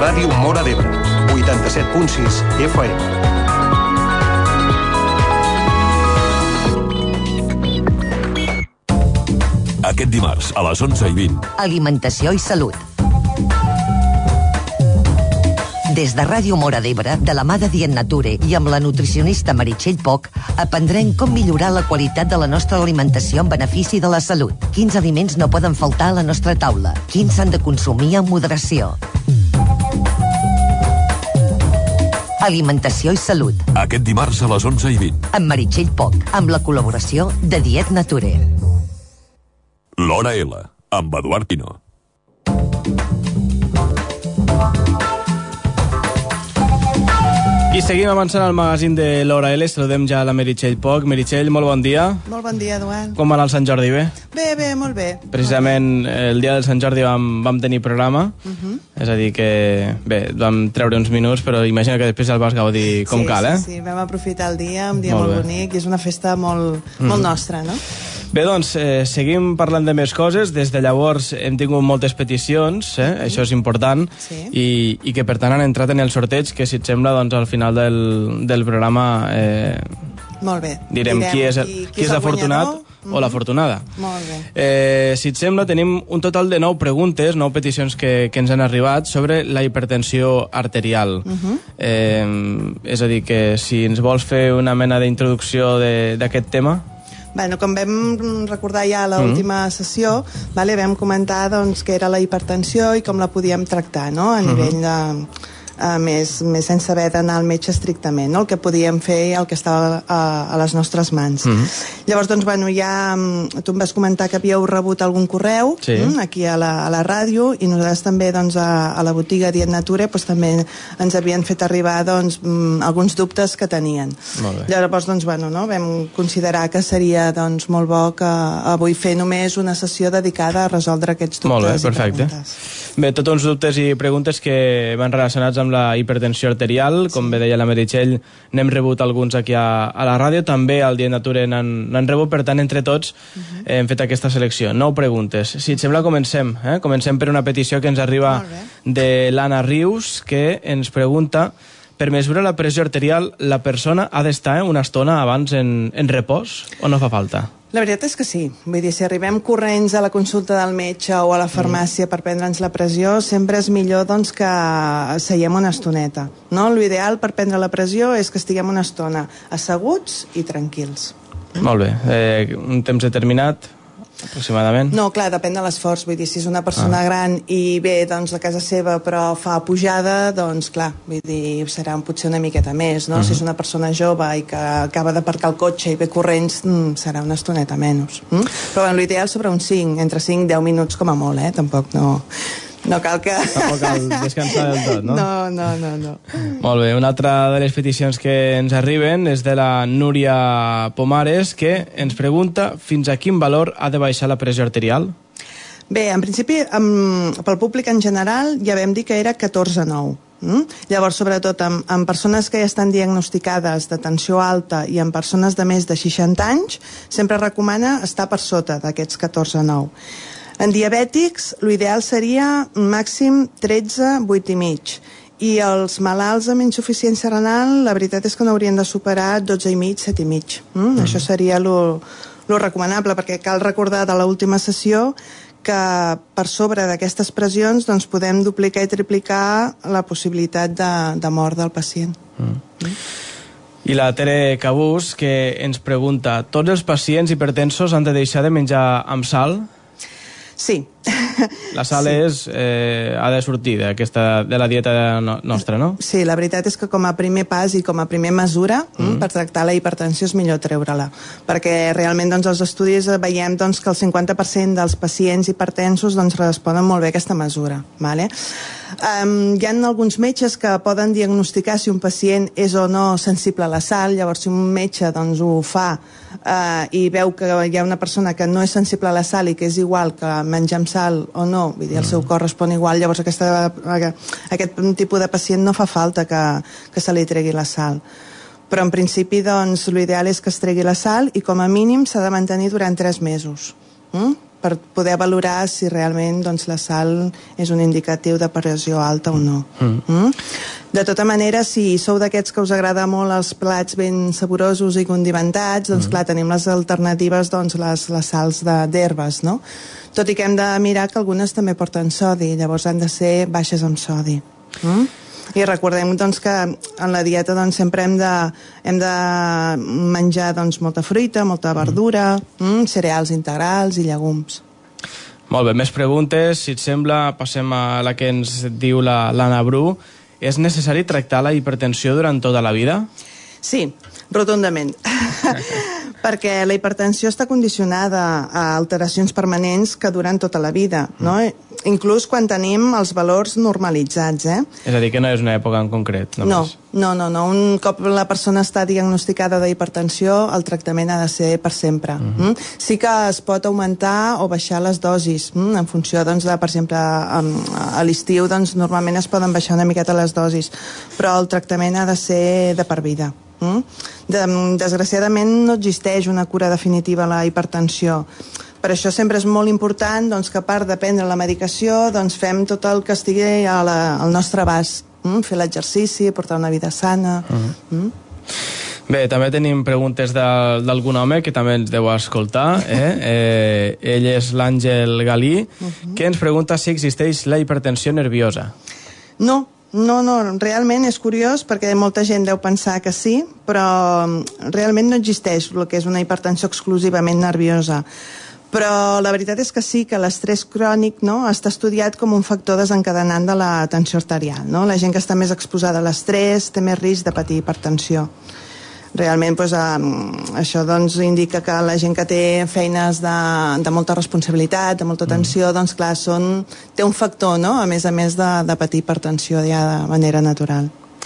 Ràdio Móra d'Ebre, 87.6 FM. Aquest dimarts, a les 11:20. Alimentació i salut. Des de Ràdio Móra d'Ebre, de la mà de Dient Nature i amb la nutricionista Meritxell Poch, aprendrem com millorar la qualitat de la nostra alimentació en benefici de la salut. Quins aliments no poden faltar a la nostra taula? Quins s'han de consumir amb moderació? Alimentació i salut. Aquest dimarts a les 11:20. Amb Meritxell Poch, amb la col·laboració de Dient Nature. L'Hora L, amb Eduard Pino. I seguim avançant al magazín de l'Hora L. Saludem ja a la Meritxell Poch. Meritxell, molt bon dia. Molt bon dia, Eduard. Com va anar el Sant Jordi, bé? Bé, molt bé. Precisament el dia del Sant Jordi vam tenir programa, és a dir que, bé, vam treure uns minuts, però imagina que després el vas gaudir com cal, eh? Sí, vam aprofitar el dia, un dia molt bonic, i és una festa molt nostra, no? Bé, doncs, seguim parlant de més coses. Des de llavors hem tingut moltes peticions, això és important, i que per tant han entrat en el sorteig, que si et sembla, doncs al final del programa molt bé. Direm qui és l'afortunat o l'afortunada. Molt bé. Si et sembla, tenim un total de 9 preguntes, 9 peticions que ens han arribat sobre la hipertensió arterial. És a dir, que si ens vols fer una mena d'introducció d'aquest tema... Bueno, com vam recordar ja a l'última sessió, vam comentar doncs, què era la hipertensió i com la podíem tractar, no? A nivell de... més sense haver d'anar al metge estrictament, no? El que podíem fer i el que estava a les nostres mans. Llavors, doncs, bueno, ja tu em vas comentar que havíeu rebut algun correu aquí a la ràdio, i nosaltres també doncs, a la botiga Dient Nature doncs, també ens havien fet arribar doncs, alguns dubtes que tenien. Llavors, doncs, bueno, no? Vam considerar que seria doncs, molt bo que avui fer només una sessió dedicada a resoldre aquests dubtes. Molt bé, perfecte. Bé, tots uns dubtes i preguntes que van relacionats amb la hipertensió arterial, com bé deia la Meritxell, n'hem rebut alguns aquí a la ràdio, també al Dient Nature n'han rebut, per tant, entre tots hem fet aquesta selecció. 9 preguntes. Si et sembla, comencem. Comencem per una petició que ens arriba de l'Anna Rius, que ens pregunta: per mesurar la pressió arterial, la persona ha d'estar una estona abans en repòs o no fa falta? La veritat és que sí. Vull dir, si arribem corrents a la consulta del metge o a la farmàcia per prendre'ns la pressió, sempre és millor doncs, que seiem una estoneta. No? L'ideal per prendre la pressió és que estiguem una estona asseguts i tranquils. Molt bé. Un temps determinat, aproximadament? No, clar, depèn de l'esforç. Vull dir, si és una persona gran i ve doncs, a casa seva però fa pujada, doncs clar, vull dir, serà potser una miqueta més, no? Si és una persona jove i que acaba d'aparcar el cotxe i ve corrents, serà una estoneta menys. Però bueno, l'ideal sobre uns 5, entre 5 i 10 minuts com a molt, Tampoc no cal que... Tampoc cal descansar del tot, no? No. Molt bé, una altra de les peticions que ens arriben és de la Núria Pomares, que ens pregunta fins a quin valor ha de baixar la pressió arterial? Bé, en principi, pel públic en general ja vam dir que era 14,9. Llavors, sobretot en persones que ja estan diagnosticades de tensió alta i en persones de més de 60 anys, sempre recomana estar per sota d'aquests 14,9. En diabètics, l'ideal seria màxim 13, 8,5. I els malalts amb insuficiència renal, la veritat és que no haurien de superar 12,5, 7,5. Això seria lo recomanable, perquè cal recordar de l'última sessió que per sobre d'aquestes pressions doncs, podem duplicar i triplicar la possibilitat de mort del pacient. I la Tere Cabús, que ens pregunta: tots els pacients hipertensos han de deixar de menjar amb sal? Sí. La sal ha de sortir de la dieta nostra, no? Sí, la veritat és que com a primer pas i com a primer mesura per tractar la hipertensió és millor treure-la, perquè realment doncs, als estudis veiem doncs, que el 50% dels pacients hipertensos doncs, responen molt bé a aquesta mesura. Vale? Hi ha alguns metges que poden diagnosticar si un pacient és o no sensible a la sal. Llavors, si un metge doncs, ho fa i veu que hi ha una persona que no és sensible a la sal i que és igual que menjar amb sal o no, vull dir, el seu cos respon igual, llavors aquest tipus de pacient no fa falta que se li tregui la sal. Però en principi doncs, l'ideal és que es tregui la sal i com a mínim s'ha de mantenir durant 3 mesos. per poder valorar si realment doncs, la sal és un indicatiu de pressió alta o no. De tota manera, si sou d'aquests que us agrada molt els plats ben saborosos i condimentats, doncs clar, tenim les alternatives, doncs les sals d'herbes, no? Tot i que hem de mirar que algunes també porten sodi, llavors han de ser baixes amb sodi. I recordem doncs, que en la dieta doncs, sempre hem de menjar doncs, molta fruita, molta verdura, cereals integrals i llegums. Molt bé, més preguntes. Si et sembla, passem a la que ens diu l'Anna Bru. És necessari tractar la hipertensió durant tota la vida? Sí, rotundament. Perquè la hipertensió està condicionada a alteracions permanents que duren tota la vida, no? Inclús quan tenim els valors normalitzats, És a dir, que no és una època en concret, només. No. Un cop la persona està diagnosticada d'hipertensió, el tractament ha de ser per sempre. Sí que es pot augmentar o baixar les dosis, en funció, doncs, de, per exemple, a l'estiu, doncs, normalment es poden baixar una miqueta les dosis, però el tractament ha de ser de per vida. Desgraciadament no existeix una cura definitiva a la hipertensió. Per això sempre és molt important doncs, que a part de prendre la medicació doncs, fem tot el que estigui al nostre abast. Fer l'exercici, portar una vida sana. Bé, també tenim preguntes d'algun home que també ens deu escoltar. Ell és l'Àngel Galí, que ens pregunta si existeix la hipertensió nerviosa. No, realment és curiós perquè molta gent deu pensar que sí, però realment no existeix el que és una hipertensió exclusivament nerviosa. Però la veritat és que sí, que l'estrès crònic està estudiat com un factor desencadenant de la tensió arterial. La gent que està més exposada a l'estrès té més risc de patir hipertensió. Realment això indica que la gent que té feines de molta responsabilitat, de molta tensió, doncs clar, té un factor, a més de patir hipertensió ja de manera natural.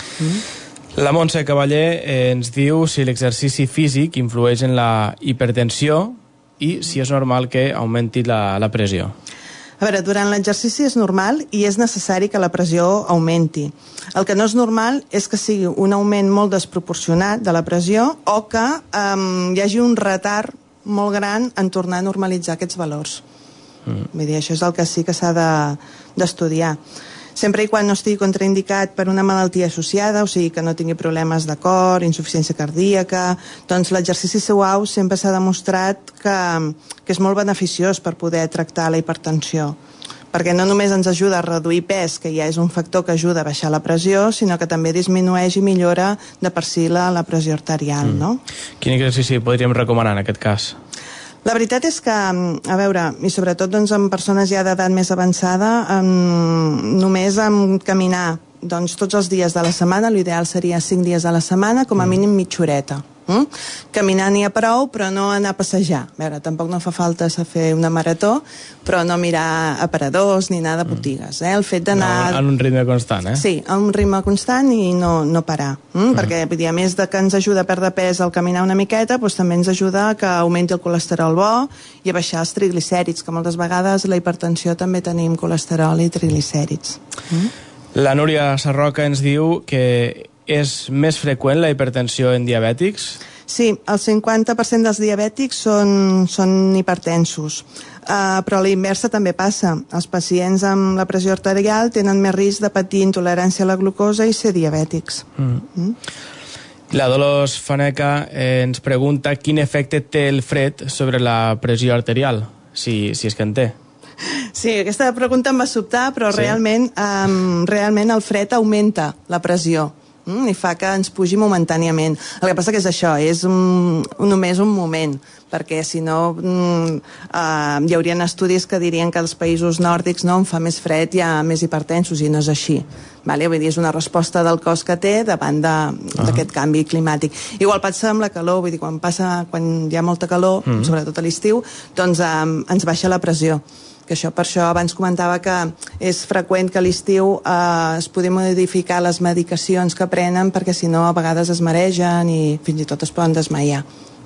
La Montse Cavaller ens diu si l'exercici físic influeix en la hipertensió i si és normal que augmenti la pressió. A veure, durant l'exercici és normal i és necessari que la pressió augmenti. El que no és normal és que sigui un augment molt desproporcionat de la pressió o que hi hagi un retard molt gran en tornar a normalitzar aquests valors. Vull dir, això és el que sí que s'ha d'estudiar. Sempre i quan no estigui contraindicat per una malaltia associada, o sigui que no tingui problemes de cor, insuficiència cardíaca, doncs l'exercici suau sempre s'ha demostrat que és molt beneficiós per poder tractar la hipertensió. Perquè no només ens ajuda a reduir pes, que ja és un factor que ajuda a baixar la pressió, sinó que també disminueix i millora de per si la pressió arterial, no? Quin exercici podríem recomanar en aquest cas? La veritat és que, a veure, i sobretot doncs, en persones ja d'edat més avançada, només amb caminar tots els dies de la setmana, l'ideal seria 5 dies a la setmana, com a mínim mitja horeta. Caminar n'hi ha prou, però no anar a passejar. A veure, tampoc no fa falta fer una marató, però no mirar aparadors ni anar de botigues. El fet d'anar... En un ritme constant, Sí, en un ritme constant i no parar. Perquè, a més de que ens ajuda a perdre pes al caminar una miqueta, doncs també ens ajuda a que augmenti el colesterol bo i a baixar els triglicèrids, que moltes vegades la hipertensió també tenim colesterol i triglicèrids. La Núria Sarroca ens diu que és més freqüent la hipertensió en diabètics? Sí, el 50% dels diabètics són hipertensos, però la inversa també passa. Els pacients amb la pressió arterial tenen més risc de patir intolerància a la glucosa i ser diabètics. La Dolors Faneca ens pregunta quin efecte té el fred sobre la pressió arterial, si és que en té. Sí, aquesta pregunta em va sobtar, però sí. realment el fred augmenta la pressió. I fa que ens pugi momentàniament. El que passa que és això, és només un moment, perquè si no hi haurien estudis que dirien que als països nòrdics on fa més fred hi ha més hipertensos i no és així. Vull dir, és una resposta del cos que té davant d'aquest canvi climàtic. Igual passa amb la calor, vull dir, quan hi ha molta calor, sobretot a l'estiu, doncs ens baixa la pressió. Per això abans comentava que és freqüent que a l'estiu es pugui modificar les medicacions que prenen perquè si no a vegades es maregen i fins i tot es poden desmaiar.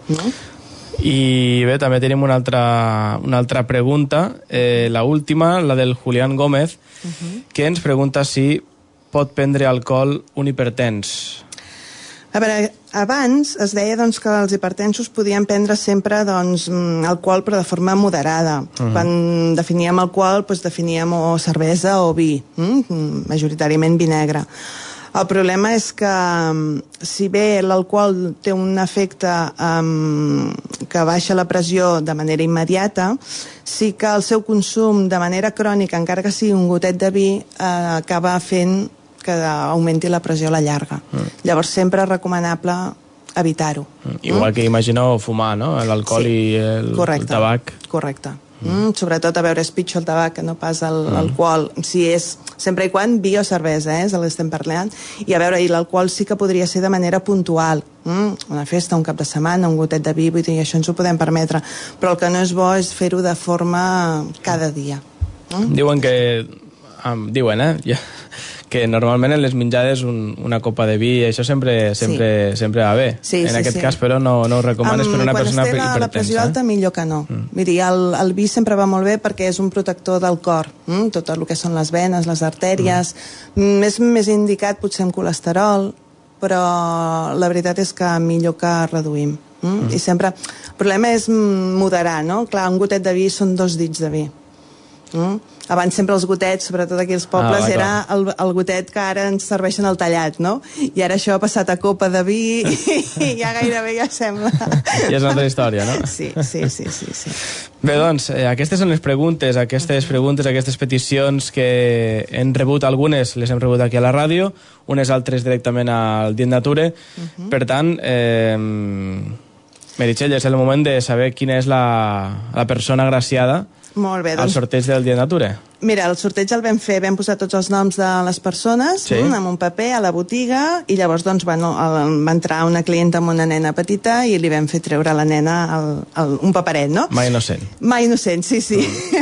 I bé, també tenim una altra pregunta, la última, la del Julián Gómez, que ens pregunta si pot prendre alcohol un hipertens. A veure, Abans es deia doncs, que els hipertensos podien prendre sempre doncs, alcohol però de forma moderada. Quan definíem alcohol doncs, definíem o cervesa o vi, majoritàriament vi negre. El problema és que si bé l'alcohol té un efecte que baixa la pressió de manera immediata, sí que el seu consum de manera crònica, encara que sigui un gotet de vi, acaba fent que augmenti la pressió a la llarga. Llavors sempre és recomanable evitar-ho. Igual que imagineu fumar, no? L'alcohol i el tabac. Correcte. Sobretot, a veure, és pitjor el tabac que no pas l'alcohol, si és sempre i quan vi o cervesa, és el que estem parlant. I a veure, l'alcohol sí que podria ser de manera puntual, una festa, un cap de setmana, un gotet de vi, vull dir, això ens ho podem permetre, però el que no és bo és fer-ho de forma cada dia. Diuen que normalment en les menjades una copa de vi, això sempre va bé. En aquest cas, però, no ho recomanes per una persona hipertensa. Quan es té la pressió alta, millor que no. Miri, el vi sempre va molt bé perquè és un protector del cor, tot el que són les venes, les artèries. És més indicat potser amb colesterol, però la veritat és que millor que reduïm. I sempre... El problema és moderar, no? Clar, un gotet de vi són 2 dits de vi. Abans sempre els gotets, sobretot aquí als pobles, era el gotet que ara ens serveixen al tallat, no? I ara això ha passat a copa de vi i ja gairebé ja sembla... I és una altra història, no? Sí. Bé, doncs, aquestes són les preguntes, aquestes peticions que hem rebut. Algunes les hem rebut aquí a la ràdio, unes altres directament al Dient Nature. Per tant, Meritxell, és el moment de saber quina és la persona agraciada molt bé, doncs, al sorteig del Dient Nature. Mira, el sorteig el vam posar tots els noms de les persones amb un paper a la botiga i llavors doncs, va entrar una clienta amb una nena petita i li vam fer treure a la nena un paperet, no? Mai innocent. Mai innocent, sí.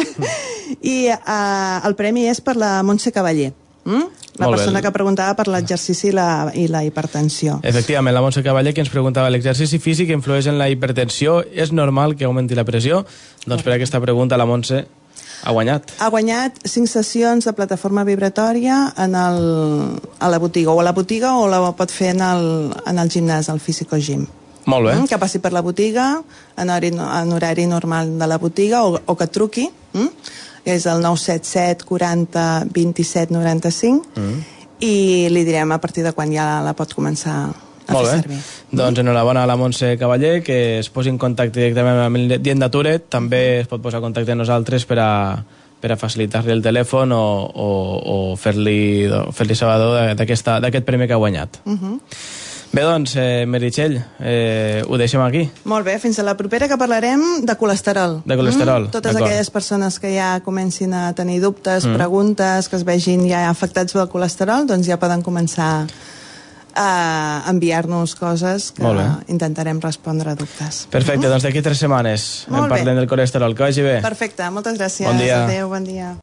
I el premi és per la Montse Cavaller. La persona que preguntava per l'exercici i la hipertensió. Efectivament, la Montse Cavaller, que ens preguntava l'exercici físic influeix en la hipertensió, és normal que augmenti la pressió? Doncs per aquesta pregunta la Montse ha guanyat. Ha guanyat 5 sessions de plataforma vibratòria a la botiga, o la pot fer en el gimnàs, al Físico Gym. Molt bé. Que passi per la botiga, en horari normal de la botiga, o que truqui, és el 977 40 27 95 i li direm a partir de quan ja la pot començar a fer servir. Doncs enhorabona a la Montse Cavaller, que es posi en contacte directament amb el Dient Nature. També es pot posar en contacte amb nosaltres per a facilitar-li el telèfon o fer-li sabedor d'aquest premi que ha guanyat. Bé, doncs, Meritxell, ho deixem aquí. Molt bé, fins a la propera, que parlarem de colesterol. De colesterol, totes aquelles persones que ja comencin a tenir dubtes, preguntes, que es vegin ja afectats pel colesterol, doncs ja poden començar a enviar-nos coses que intentarem respondre a dubtes. Perfecte, doncs d'aquí 3 setmanes en parlem del colesterol. Que vagi bé. Perfecte, moltes gràcies. Bon dia. Adéu, bon dia.